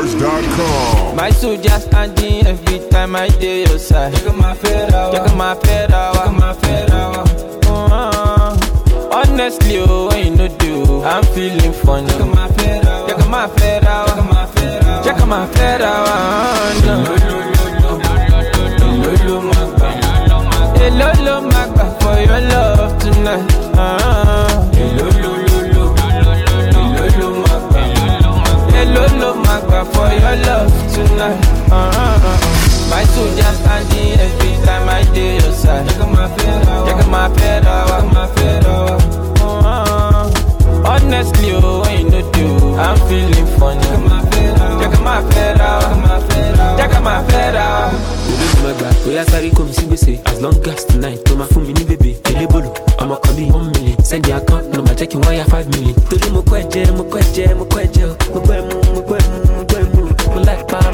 NigerHotStars.com. My soldier standing every time I dey your side. Check my fedra, check my fedra, check my fedra. Honestly, when you no do, I'm feeling funny. Check my fedra, check my fedra, check my fedra, check my fedra. Lolo magba for your love tonight. Lolo magba for your love tonight. My soldier standing every time I dey your side. Check my fedra, honestly, when you no do, I'm feeling funny. Check my fedra, check my fedra. Oya sorry come see we say as long as tonight to my phone me baby elebolo I'ma call you 1 million send the account number checking wire 5 million today mo kweje mo like pa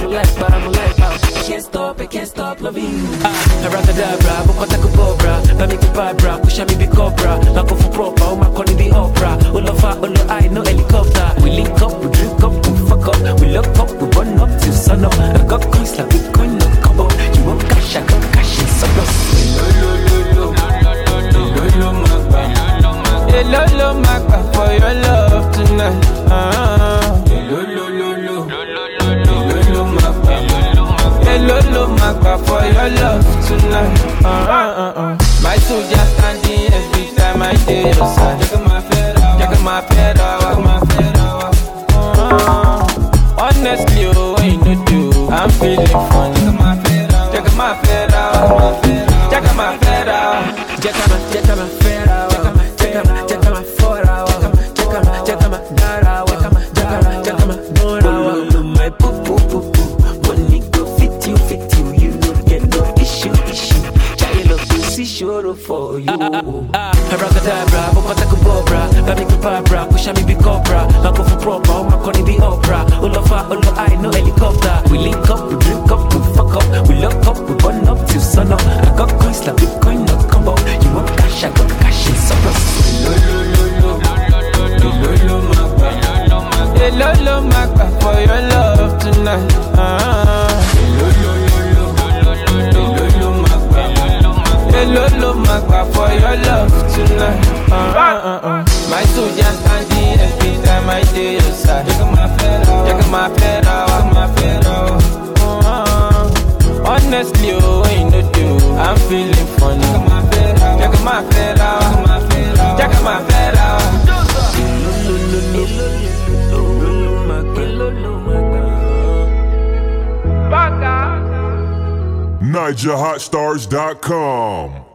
I can't stop loving you I rather die bra but I could go bra but make it bad bra push me be cobra like for proper oh my calling the opera all of I no helicopter we link up we drink up we fuck up we look up we run up till sun up I got coins like Bitcoin no combo you want cash I got cash in surplus Lolo magba for your love tonight. Lolo magba for your love tonight. My soldier standing every time I dey your side. Check my fedra. Honestly, when you no do, I'm feeling funny. Check my fedra. Check my fedra. For you, I rather die bra, but I could go bra. But make me bad bra, push me be cobra. I go for proper, I'm calling the opera. All of I no helicopter. We link up, we drink up, we fuck up, we lock up, we burn up till sun up. I got coins like Bitcoin, no combo. You want cash, I got cash in surplus. Lolo magba for your love tonight. Lolo magba for your love tonight. My soldier standing every time I dey your side. Check my fedra. Honestly, when you no do, I'm feeling funny. Check my fedra. NigerHotStars.com.